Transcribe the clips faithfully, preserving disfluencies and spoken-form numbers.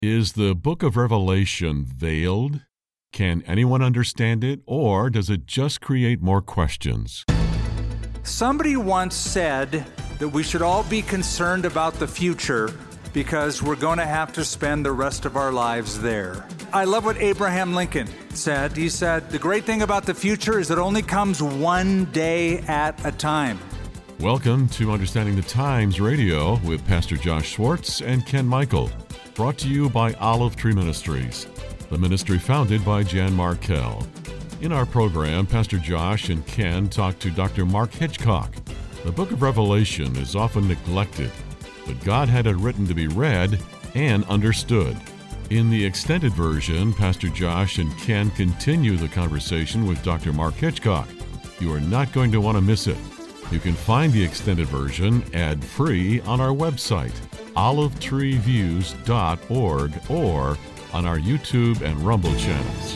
Is the book of Revelation veiled? Can anyone understand it, or does it just create more questions? Somebody once said that we should all be concerned about the future because we're going to have to spend the rest of our lives there. I love what Abraham Lincoln said. He said, the great thing about the future is it only comes one day at a time. Welcome to Understanding the Times Radio with Pastor Josh Schwartz and Ken Michael. Brought to you by Olive Tree Ministries, the ministry founded by Jan Markell. In our program, Pastor Josh and Ken talk to Doctor Mark Hitchcock. The book of Revelation is often neglected, but God had it written to be read and understood. In the extended version, Pastor Josh and Ken continue the conversation with Doctor Mark Hitchcock. You are not going to want to miss it. You can find the extended version ad-free on our website, olive tree views dot org, or on our YouTube and Rumble channels.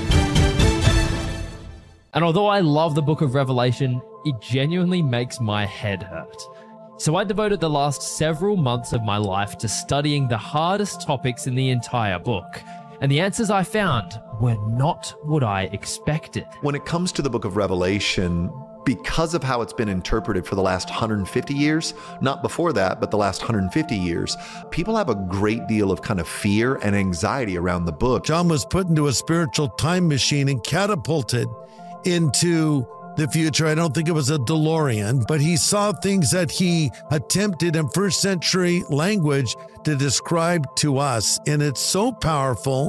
And although I love the book of Revelation, it genuinely makes my head hurt. So I devoted the last several months of my life to studying the hardest topics in the entire book. And the answers I found were not what I expected. When it comes to the book of Revelation, because of how it's been interpreted for the last one hundred fifty years, not before that, but the last one hundred fifty years, people have a great deal of kind of fear and anxiety around the book. John was put into a spiritual time machine and catapulted into the future. I don't think it was a DeLorean, but he saw things that he attempted in first century language to describe to us. And it's so powerful,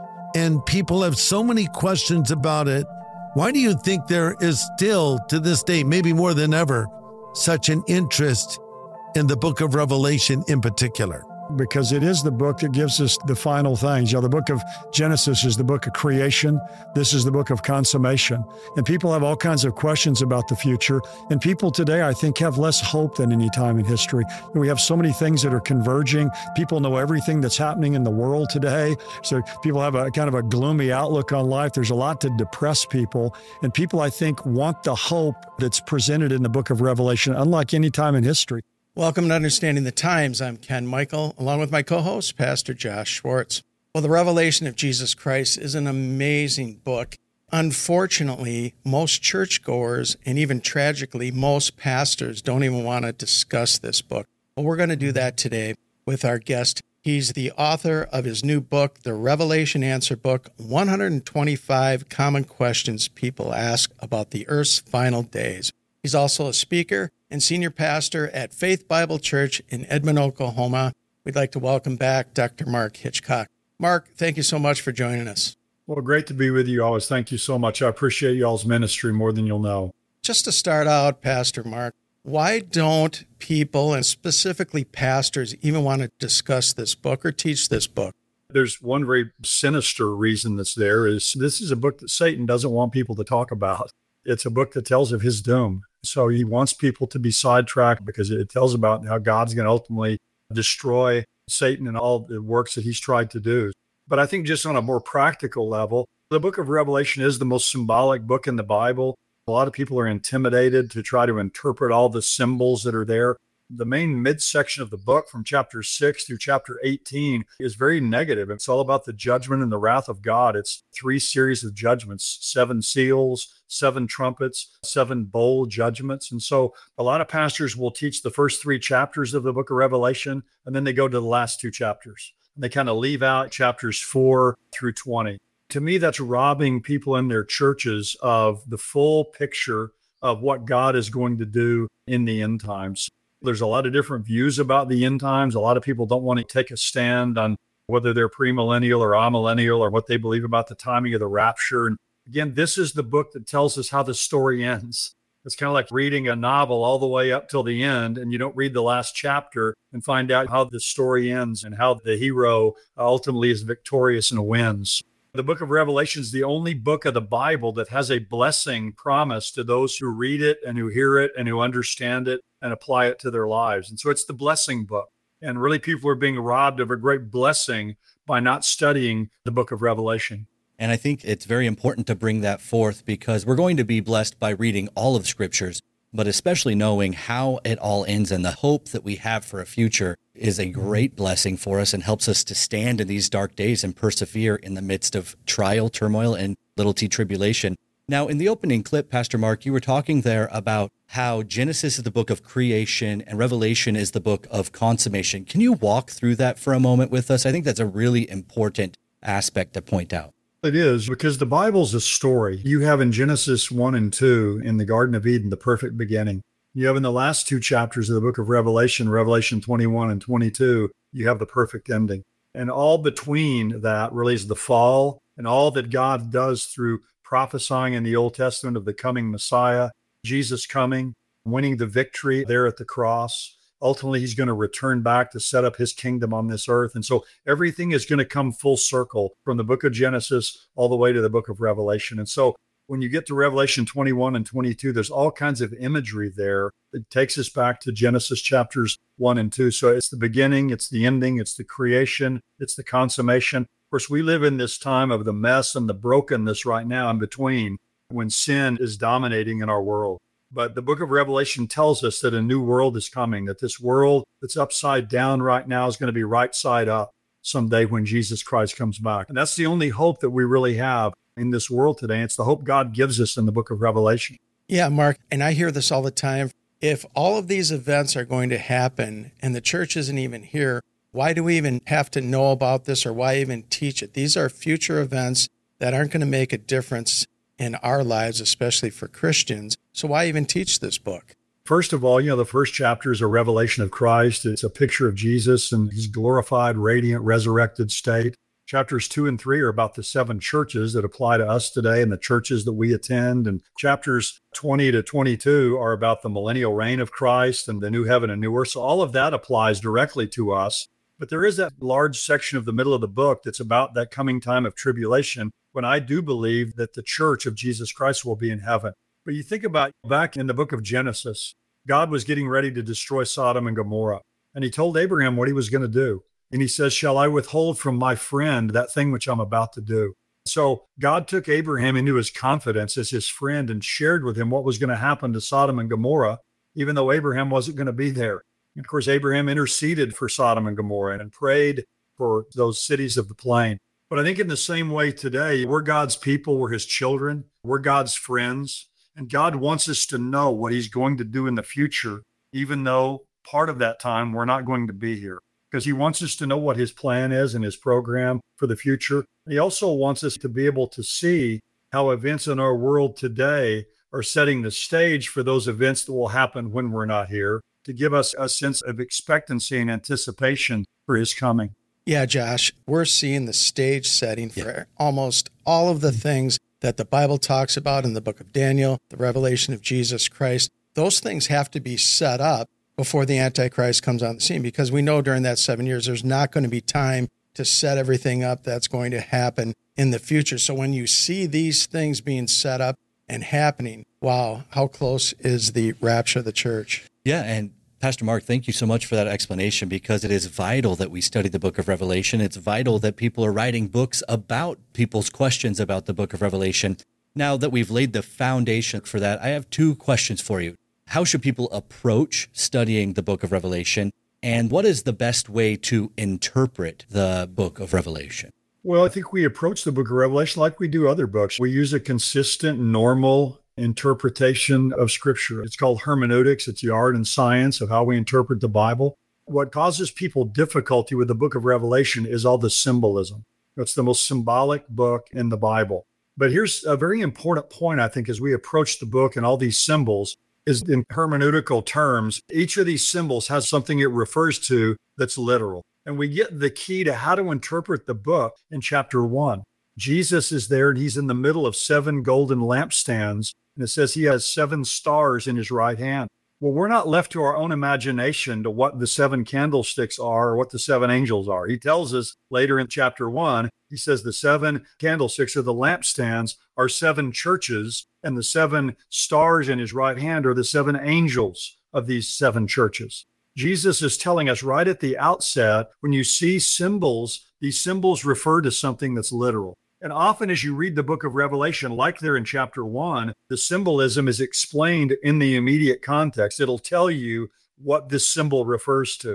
and people have so many questions about it. Why do you think there is still, to this day, maybe more than ever, such an interest in the book of Revelation in particular? Because it is the book that gives us the final things. You know, the book of Genesis is the book of creation. This is the book of consummation. And people have all kinds of questions about the future. And people today, I think, have less hope than any time in history. We have so many things that are converging. People know everything that's happening in the world today. So people have a kind of a gloomy outlook on life. There's a lot to depress people. And people, I think, want the hope that's presented in the book of Revelation, unlike any time in history. Welcome to Understanding the Times. I'm Ken Michael, along with my co-host, Pastor Josh Schwartz. Well, the Revelation of Jesus Christ is an amazing book. Unfortunately, most churchgoers, and even tragically, most pastors don't even want to discuss this book. But we're going to do that today with our guest. He's the author of his new book, The Revelation Answer Book, one hundred twenty-five Common Questions People Ask About the Earth's Final Days. He's also a speaker and senior pastor at Faith Bible Church in Edmond, Oklahoma. We'd like to welcome back Doctor Mark Hitchcock. Mark, thank you so much for joining us. Well, great to be with you always. Thank you so much. I appreciate y'all's ministry more than you'll know. Just to start out, Pastor Mark, why don't people, and specifically pastors, even want to discuss this book or teach this book? There's one very sinister reason that's there is this is a book that Satan doesn't want people to talk about. It's a book that tells of his doom. So he wants people to be sidetracked because it tells about how God's going to ultimately destroy Satan and all the works that he's tried to do. But I think just on a more practical level, the book of Revelation is the most symbolic book in the Bible. A lot of people are intimidated to try to interpret all the symbols that are there. The main midsection of the book from chapter six through chapter eighteen is very negative. It's all about the judgment and the wrath of God. It's three series of judgments, seven seals, seven trumpets, seven bowl judgments. And so a lot of pastors will teach the first three chapters of the book of Revelation, and then they go to the last two chapters. And they kind of leave out chapters four through twenty. To me, that's robbing people in their churches of the full picture of what God is going to do in the end times. There's a lot of different views about the end times. A lot of people don't want to take a stand on whether they're premillennial or amillennial or what they believe about the timing of the rapture. And again, this is the book that tells us how the story ends. It's kind of like reading a novel all the way up till the end, and you don't read the last chapter and find out how the story ends and how the hero ultimately is victorious and wins. The book of Revelation is the only book of the Bible that has a blessing promised to those who read it and who hear it and who understand it and apply it to their lives. And so it's the blessing book. And really, people are being robbed of a great blessing by not studying the book of Revelation. And I think it's very important to bring that forth because we're going to be blessed by reading all of Scriptures, but especially knowing how it all ends and the hope that we have for a future is a great blessing for us and helps us to stand in these dark days and persevere in the midst of trial, turmoil, and little t tribulation. Now, in the opening clip, Pastor Mark, you were talking there about how Genesis is the book of creation and Revelation is the book of consummation. Can you walk through that for a moment with us? I think that's a really important aspect to point out. It is, because the Bible's a story. You have in Genesis one and two, in the Garden of Eden, the perfect beginning. You have in the last two chapters of the book of Revelation, Revelation twenty-one and twenty-two, you have the perfect ending. And all between that really is the fall and all that God does through prophesying in the Old Testament of the coming Messiah, Jesus coming, winning the victory there at the cross. Ultimately, he's going to return back to set up his kingdom on this earth. And so everything is going to come full circle from the book of Genesis all the way to the book of Revelation. And so when you get to Revelation twenty-one and twenty-two, there's all kinds of imagery there that takes us back to Genesis chapters one and two. So it's the beginning, it's the ending, it's the creation, it's the consummation. Of course, we live in this time of the mess and the brokenness right now in between, when sin is dominating in our world. But the book of Revelation tells us that a new world is coming, that this world that's upside down right now is going to be right side up someday when Jesus Christ comes back. And that's the only hope that we really have in this world today. It's the hope God gives us in the book of Revelation. Yeah, Mark, and I hear this all the time. If all of these events are going to happen and the church isn't even here, why do we even have to know about this, or why even teach it? These are future events that aren't going to make a difference in our lives, especially for Christians. So why even teach this book? First of all, you know, the first chapter is a revelation of Christ. It's a picture of Jesus and his glorified, radiant, resurrected state. Chapters two and three are about the seven churches that apply to us today and the churches that we attend. And chapters twenty to twenty-two are about the millennial reign of Christ and the new heaven and new earth. So all of that applies directly to us. But there is that large section of the middle of the book that's about that coming time of tribulation, when I do believe that the church of Jesus Christ will be in heaven. But you think about back in the book of Genesis, God was getting ready to destroy Sodom and Gomorrah. And he told Abraham what he was going to do. And he says, shall I withhold from my friend that thing which I'm about to do? So God took Abraham into his confidence as his friend and shared with him what was going to happen to Sodom and Gomorrah, even though Abraham wasn't going to be there. And of course, Abraham interceded for Sodom and Gomorrah and prayed for those cities of the plain. But I think in the same way today, we're God's people, we're his children, we're God's friends. And God wants us to know what he's going to do in the future, even though part of that time we're not going to be here. Because he wants us to know what his plan is and his program for the future. He also wants us to be able to see how events in our world today are setting the stage for those events that will happen when we're not here, to give us a sense of expectancy and anticipation for his coming. Yeah, Josh, we're seeing the stage setting for yeah. almost all of the things that the Bible talks about in the book of Daniel, the revelation of Jesus Christ. Those things have to be set up before the Antichrist comes on the scene, because we know during that seven years, there's not going to be time to set everything up that's going to happen in the future. So when you see these things being set up and happening, wow, how close is the rapture of the church? Yeah, and Pastor Mark, thank you so much for that explanation, because it is vital that we study the book of Revelation. It's vital that people are writing books about people's questions about the book of Revelation. Now that we've laid the foundation for that, I have two questions for you. How should people approach studying the book of Revelation? And what is the best way to interpret the book of Revelation? Well, I think we approach the book of Revelation like we do other books. We use a consistent, normal interpretation of Scripture. It's called hermeneutics. It's the art and science of how we interpret the Bible. What causes people difficulty with the book of Revelation is all the symbolism. It's the most symbolic book in the Bible. But here's a very important point, I think, as we approach the book and all these symbols, is in hermeneutical terms, each of these symbols has something it refers to that's literal. And we get the key to how to interpret the book in chapter one. Jesus is there and he's in the middle of seven golden lampstands. And it says he has seven stars in his right hand. Well, we're not left to our own imagination to what the seven candlesticks are or what the seven angels are. He tells us later in chapter one, he says the seven candlesticks or the lampstands are seven churches, and the seven stars in his right hand are the seven angels of these seven churches. Jesus is telling us right at the outset, when you see symbols, these symbols refer to something that's literal. And often as you read the book of Revelation, like there in chapter one, the symbolism is explained in the immediate context. It'll tell you what this symbol refers to.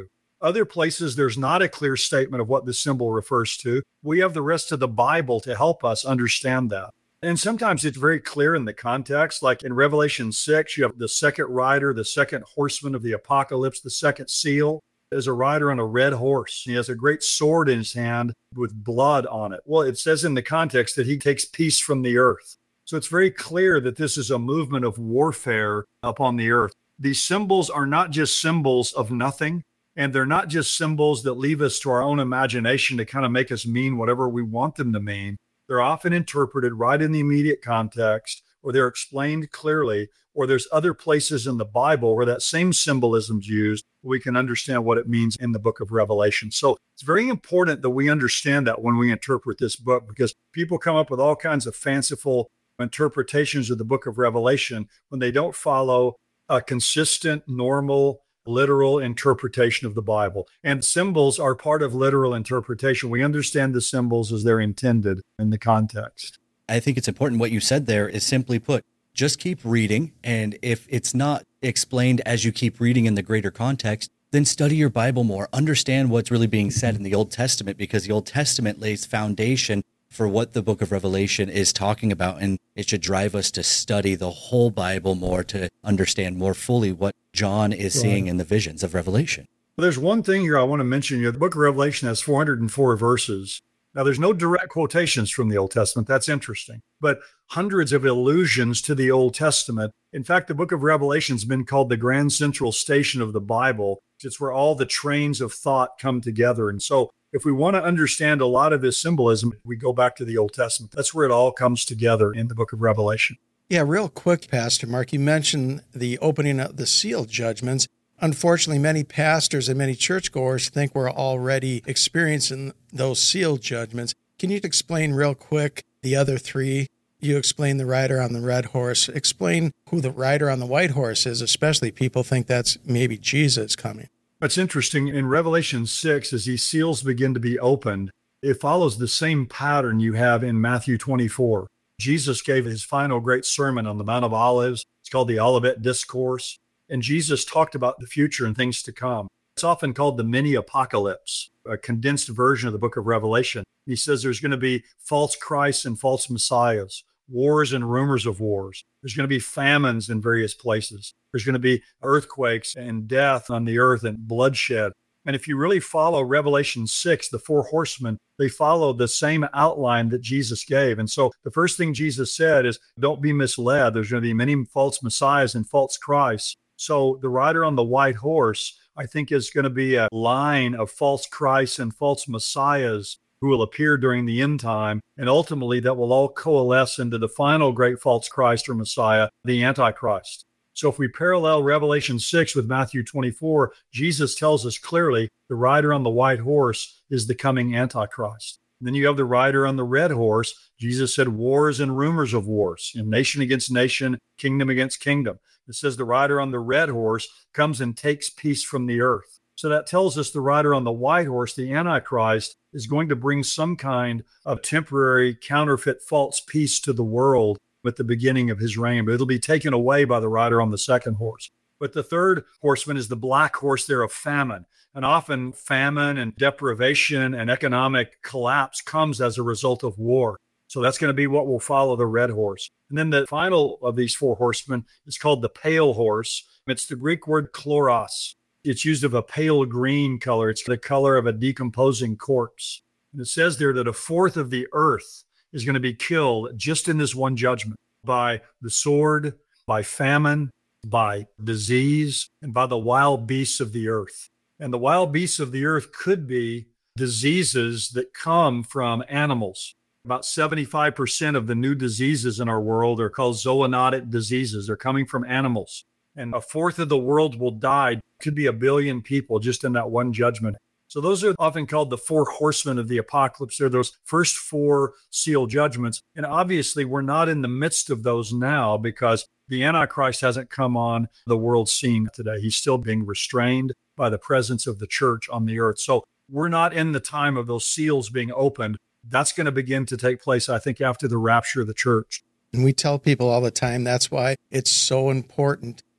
Other places, there's not a clear statement of what the symbol refers to. We have the rest of the Bible to help us understand that. And sometimes it's very clear in the context, like in Revelation six, you have the second rider, the second horseman of the apocalypse, the second seal. There's a rider on a red horse. He has a great sword in his hand with blood on it. Well, it says in the context that he takes peace from the earth. So it's very clear that this is a movement of warfare upon the earth. These symbols are not just symbols of nothing, and they're not just symbols that leave us to our own imagination to kind of make us mean whatever we want them to mean. They're often interpreted right in the immediate context, or they're explained clearly, or there's other places in the Bible where that same symbolism is used. We can understand what it means in the book of Revelation. So it's very important that we understand that when we interpret this book, because people come up with all kinds of fanciful interpretations of the book of Revelation when they don't follow a consistent, normal, literal interpretation of the Bible. And symbols are part of literal interpretation. We understand the symbols as they're intended in the context. I think it's important what you said there is simply put, just keep reading. And if it's not explained as you keep reading in the greater context, then study your Bible more. Understand what's really being said in the Old Testament, because the Old Testament lays foundation for what the book of Revelation is talking about. And it should drive us to study the whole Bible more to understand more fully what John is right. seeing in the visions of Revelation. Well, there's one thing here I want to mention. You know, the book of Revelation has four hundred four verses. Now, there's no direct quotations from the Old Testament. That's interesting. But hundreds of allusions to the Old Testament. In fact, the book of Revelation has been called the Grand Central Station of the Bible. It's where all the trains of thought come together. And so if we want to understand a lot of this symbolism, we go back to the Old Testament. That's where it all comes together in the book of Revelation. Yeah, real quick, Pastor Mark, you mentioned the opening of the seal judgments. Unfortunately, many pastors and many churchgoers think we're already experiencing those seal judgments. Can you explain real quick the other three? You explained the rider on the red horse. Explain who the rider on the white horse is, especially people think that's maybe Jesus coming. That's interesting. In Revelation six, as these seals begin to be opened, it follows the same pattern you have in Matthew twenty-four. Jesus gave his final great sermon on the Mount of Olives. It's called the Olivet Discourse. And Jesus talked about the future and things to come. It's often called the mini apocalypse, a condensed version of the book of Revelation. He says there's going to be false Christs and false messiahs, wars and rumors of wars. There's going to be famines in various places. There's going to be earthquakes and death on the earth and bloodshed. And if you really follow Revelation six, the four horsemen, they follow the same outline that Jesus gave. And so the first thing Jesus said is, don't be misled. There's going to be many false messiahs and false Christs. So the rider on the white horse, I think, is going to be a line of false Christs and false messiahs who will appear during the end time. And ultimately, that will all coalesce into the final great false Christ or Messiah, the Antichrist. So if we parallel Revelation six with Matthew twenty-four, Jesus tells us clearly the rider on the white horse is the coming Antichrist. And then you have the rider on the red horse. Jesus said wars and rumors of wars, you know, nation against nation, kingdom against kingdom. It says the rider on the red horse comes and takes peace from the earth. So that tells us the rider on the white horse, the Antichrist, is going to bring some kind of temporary, counterfeit, false peace to the world at the beginning of his reign, but it'll be taken away by the rider on the second horse. But the third horseman is the black horse there of famine. And often famine and deprivation and economic collapse comes as a result of war. So that's going to be what will follow the red horse. And then the final of these four horsemen is called the pale horse. It's the Greek word chloros. It's used of a pale green color. It's the color of a decomposing corpse. And it says there that a fourth of the earth is going to be killed just in this one judgment by the sword, by famine, by disease, and by the wild beasts of the earth. And the wild beasts of the earth could be diseases that come from animals. About seventy-five percent of the new diseases in our world are called zoonotic diseases. They're coming from animals. And a fourth of the world will die. Could be a billion people just in that one judgment. So those are often called the four horsemen of the apocalypse. They're those first four seal judgments. And obviously, we're not in the midst of those now because the Antichrist hasn't come on the world scene today. He's still being restrained by the presence of the church on the earth. So we're not in the time of those seals being opened. That's going to begin to take place, I think, after the rapture of the church. And we tell people all the time, that's why it's so important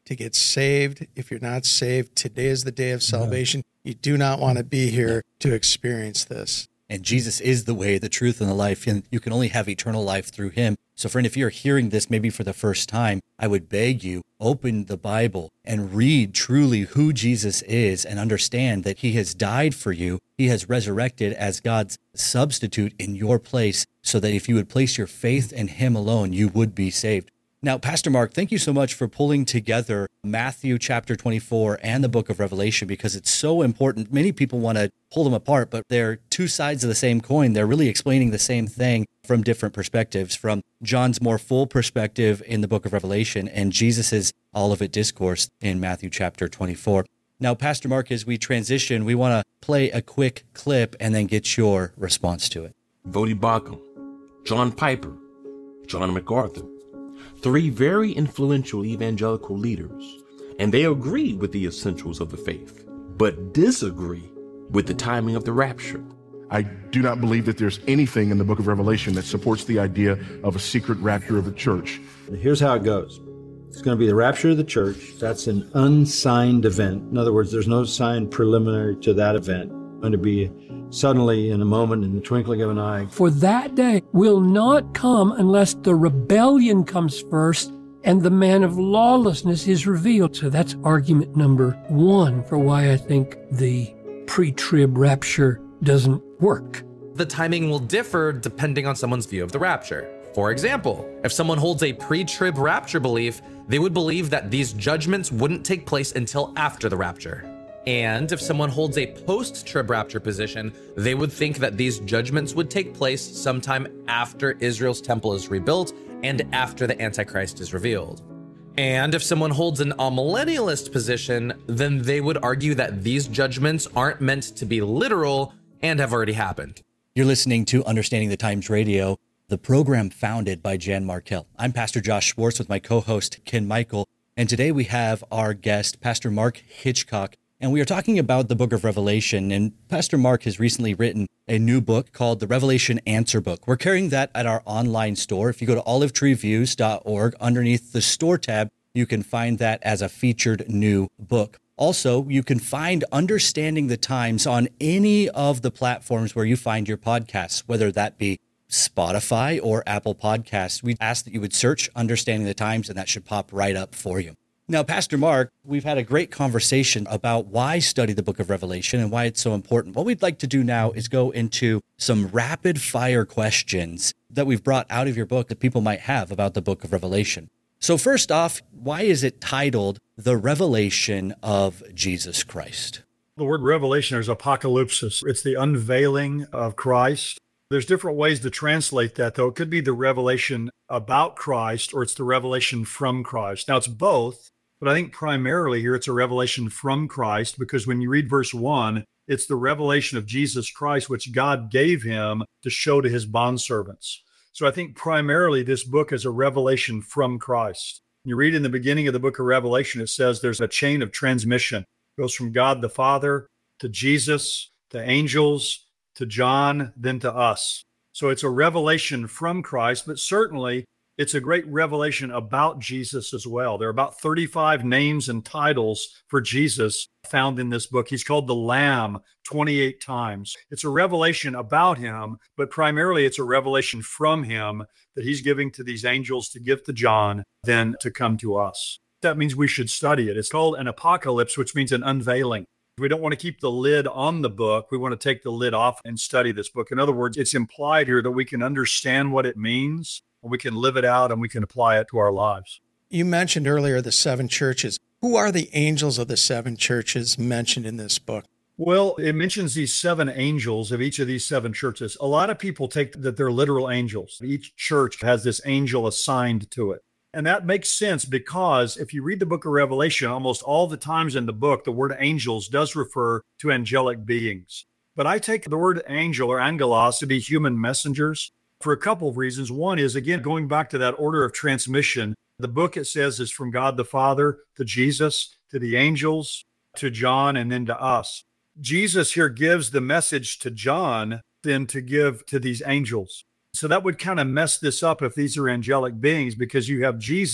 to get saved. If you're not saved, today is the day of salvation. You do not want to be here to experience this. And Jesus is the way, the truth, and the life, and you can only have eternal life through him. So friend, if you're hearing this maybe for the first time, I would beg you, open the Bible and read truly who Jesus is and understand that he has died for you. He has resurrected as God's substitute in your place, so that if you would place your faith in him alone, you would be saved. Now, Pastor Mark, thank you so much for pulling together Matthew chapter twenty-four and the book of Revelation, because it's so important. Many people want to pull them apart, but they're two sides of the same coin. They're really explaining the same thing from different perspectives, from John's more full perspective in the book of Revelation and Jesus's Olivet Discourse in Matthew chapter twenty-four. Now, Pastor Mark, as we transition, we want to play a quick clip and then get your response to it. Voddie Baucham, John Piper, John MacArthur, three very influential evangelical leaders, and they agree with the essentials of the faith, but disagree with the timing of the rapture. I do not believe that there's anything in the book of Revelation that supports the idea of a secret rapture of the church. Here's how it goes. It's going to be the rapture of the church. That's an unsigned event. In other words, there's no sign preliminary to that event. It's going to be suddenly, in a moment, in the twinkling of an eye. For that day will not come unless the rebellion comes first and the man of lawlessness is revealed. So that's argument number one for why I think the pre-trib rapture doesn't work. The timing will differ depending on someone's view of the rapture. For example, if someone holds a pre-trib rapture belief, they would believe that these judgments wouldn't take place until after the rapture. And if someone holds a post-trib rapture position, they would think that these judgments would take place sometime after Israel's temple is rebuilt and after the Antichrist is revealed. And if someone holds an amillennialist position, then they would argue that these judgments aren't meant to be literal and have already happened. You're listening to Understanding the Times Radio, the program founded by Jan Markell. I'm Pastor Josh Schwartz with my co-host Ken Michael, and today we have our guest, Pastor Mark Hitchcock, and we are talking about the book of Revelation. And Pastor Mark has recently written a new book called the Revelation Answer Book. We're carrying that at our online store. If you go to olive tree views dot org, underneath the store tab, you can find that as a featured new book. Also, you can find Understanding the Times on any of the platforms where you find your podcasts, whether that be Spotify or Apple Podcasts. We ask that you would search Understanding the Times, and that should pop right up for you. Now, Pastor Mark, we've had a great conversation about why study the book of Revelation and why it's so important. What we'd like to do now is go into some rapid fire questions that we've brought out of your book that people might have about the book of Revelation. So first off, why is it titled The Revelation of Jesus Christ? The word revelation is apocalypsis. It's the unveiling of Christ. There's different ways to translate that, though. It could be the revelation about Christ, or it's the revelation from Christ. Now, it's both. But I think primarily here it's a revelation from Christ, because when you read verse one, it's the revelation of Jesus Christ, which God gave him to show to his bondservants. So I think primarily this book is a revelation from Christ. You read in the beginning of the book of Revelation, it says there's a chain of transmission. It goes from God the Father to Jesus, to angels, to John, then to us. So it's a revelation from Christ, but certainly it's a great revelation about Jesus as well. There are about thirty-five names and titles for Jesus found in this book. He's called the Lamb twenty-eight times. It's a revelation about him, but primarily it's a revelation from him that he's giving to these angels to give to John, then to come to us. That means we should study it. It's called an apocalypse, which means an unveiling. We don't want to keep the lid on the book. We want to take the lid off and study this book. In other words, it's implied here that we can understand what it means, we can live it out, and we can apply it to our lives. You mentioned earlier the seven churches. Who are the angels of the seven churches mentioned in this book? Well, it mentions these seven angels of each of these seven churches. A lot of people take that they're literal angels. Each church has this angel assigned to it. And that makes sense because if you read the book of Revelation, almost all the times in the book, the word angels does refer to angelic beings. But I take the word angel or angelos to be human messengers for a couple of reasons. One is, again, going back to that order of transmission. The book, it says, is from God the Father to Jesus, to the angels, to John, and then to us. Jesus here gives the message to John, then to give to these angels. So that would kind of mess this up if these are angelic beings, because you have Jesus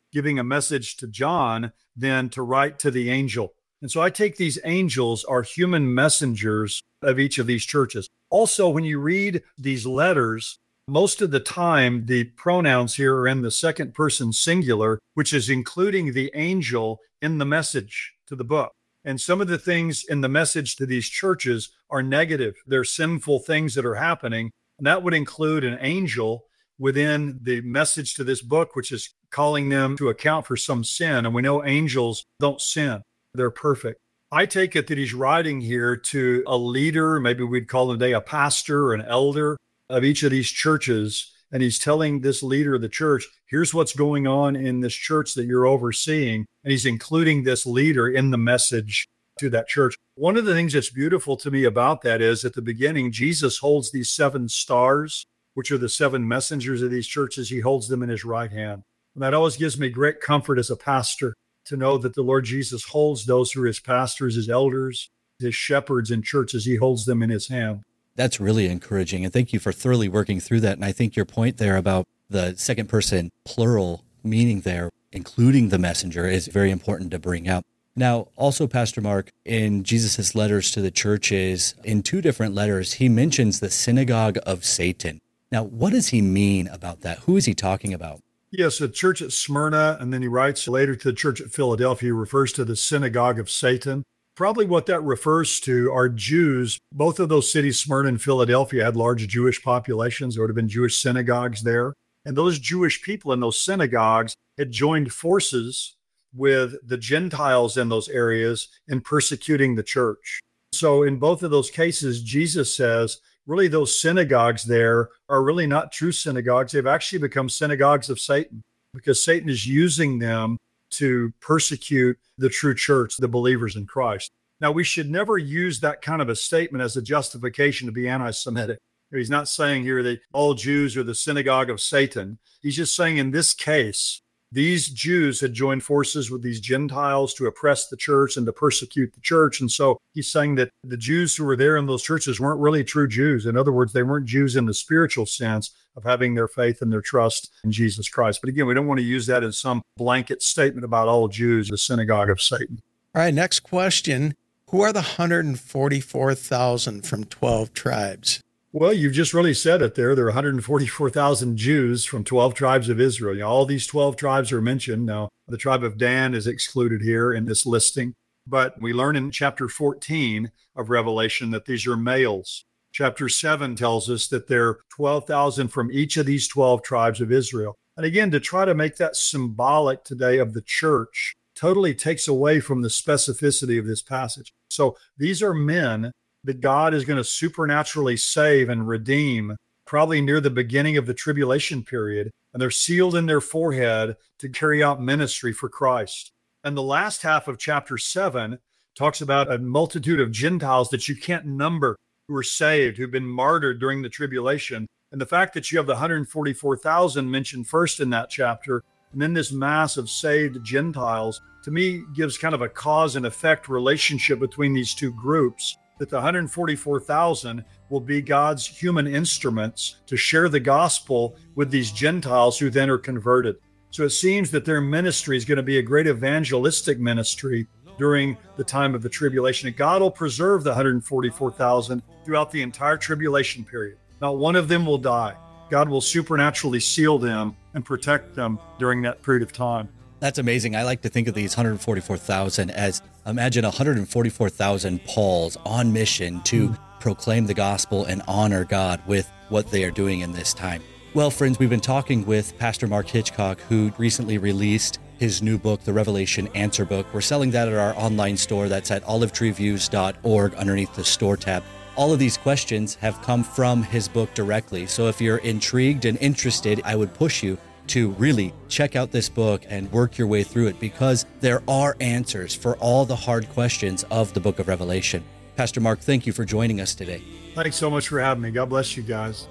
giving a message to John than to write to the angel. And so I take these angels are human messengers of each of these churches. Also, when you read these letters, most of the time, the pronouns here are in the second person singular, which is including the angel in the message to the book. And some of the things in the message to these churches are negative. They're sinful things that are happening. And that would include an angel within the message to this book, which is calling them to account for some sin. And we know angels don't sin. They're perfect. I take it that he's writing here to a leader, maybe we'd call him today a pastor or an elder of each of these churches. And he's telling this leader of the church, here's what's going on in this church that you're overseeing. And he's including this leader in the message to that church. One of the things that's beautiful to me about that is at the beginning, Jesus holds these seven stars, which are the seven messengers of these churches. He holds them in his right hand. And that always gives me great comfort as a pastor to know that the Lord Jesus holds those who are his pastors, his elders, his shepherds in churches. He holds them in his hand. That's really encouraging. And thank you for thoroughly working through that. And I think your point there about the second person plural meaning there, including the messenger, is very important to bring out. Now, also, Pastor Mark, in Jesus' letters to the churches, in two different letters, he mentions the synagogue of Satan. Now, what does he mean about that? Who is he talking about? Yes, the church at Smyrna, and then he writes later to the church at Philadelphia, he refers to the synagogue of Satan. Probably what that refers to are Jews. Both of those cities, Smyrna and Philadelphia, had large Jewish populations. There would have been Jewish synagogues there. And those Jewish people in those synagogues had joined forces with the Gentiles in those areas in persecuting the church. So in both of those cases, Jesus says, really those synagogues there are really not true synagogues. They've actually become synagogues of Satan because Satan is using them to persecute the true church, the believers in Christ. Now, we should never use that kind of a statement as a justification to be anti-Semitic. He's not saying here that all Jews are the synagogue of Satan. He's just saying in this case, these Jews had joined forces with these Gentiles to oppress the church and to persecute the church. And so he's saying that the Jews who were there in those churches weren't really true Jews. In other words, they weren't Jews in the spiritual sense of having their faith and their trust in Jesus Christ. But again, we don't want to use that as some blanket statement about all Jews, the synagogue of Satan. All right, next question. Who are the one hundred forty-four thousand from twelve tribes? Well, you've just really said it there. There are one hundred forty-four thousand Jews from twelve tribes of Israel. You know, all these twelve tribes are mentioned. Now, the tribe of Dan is excluded here in this listing. But we learn in chapter fourteen of Revelation that these are males. Chapter seven tells us that there are twelve thousand from each of these twelve tribes of Israel. And again, to try to make that symbolic today of the church totally takes away from the specificity of this passage. So these are men that God is going to supernaturally save and redeem probably near the beginning of the tribulation period. And they're sealed in their forehead to carry out ministry for Christ. And the last half of chapter seven talks about a multitude of Gentiles that you can't number who are saved, who've been martyred during the tribulation. And the fact that you have the one hundred forty-four thousand mentioned first in that chapter, and then this mass of saved Gentiles, to me gives kind of a cause and effect relationship between these two groups, that the one hundred forty-four thousand will be God's human instruments to share the gospel with these Gentiles who then are converted. So it seems that their ministry is going to be a great evangelistic ministry during the time of the tribulation. And God will preserve the one hundred forty-four thousand throughout the entire tribulation period. Not one of them will die. God will supernaturally seal them and protect them during that period of time. That's amazing. I like to think of these one hundred forty-four thousand as, imagine one hundred forty-four thousand Pauls on mission to mm. proclaim the gospel and honor God with what they are doing in this time. Well, friends, we've been talking with Pastor Mark Hitchcock, who recently released his new book, The Revelation Answer Book. We're selling that at our online store. That's at olive tree views dot org underneath the store tab. All of these questions have come from his book directly. So if you're intrigued and interested, I would push you to really check out this book and work your way through it, because there are answers for all the hard questions of the book of Revelation. Pastor Mark, thank you for joining us today. Thanks so much for having me. God bless you guys.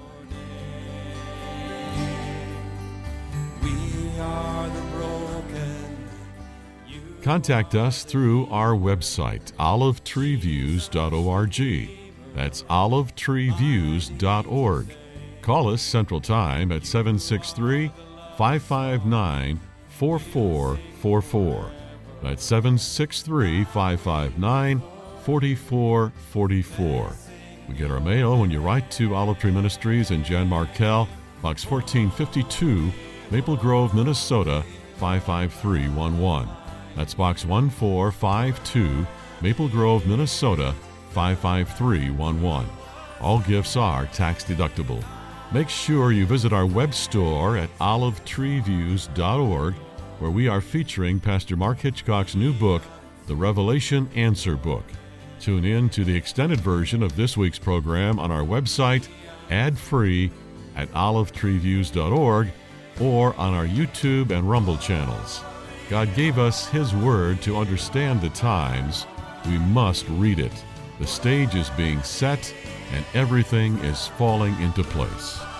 Contact us through our website, olive tree views dot org. That's olive tree views dot org. Call us Central Time at seven six three, five five nine, four four four four. That's seven six three, five five nine, four four four four. We get our mail when you write to Olive Tree Ministries in Jan Markell, Box fourteen fifty-two, Maple Grove, Minnesota, five five three one one. That's Box one four five two, Maple Grove, Minnesota, five five three one one. All gifts are tax deductible. Make sure you visit our web store at olive tree views dot org, where we are featuring Pastor Mark Hitchcock's new book, The Revelation Answer Book. Tune in to the extended version of this week's program on our website, ad-free, at olive tree views dot org, or on our YouTube and Rumble channels. God gave us His Word to understand the times. We must read it. The stage is being set, and everything is falling into place.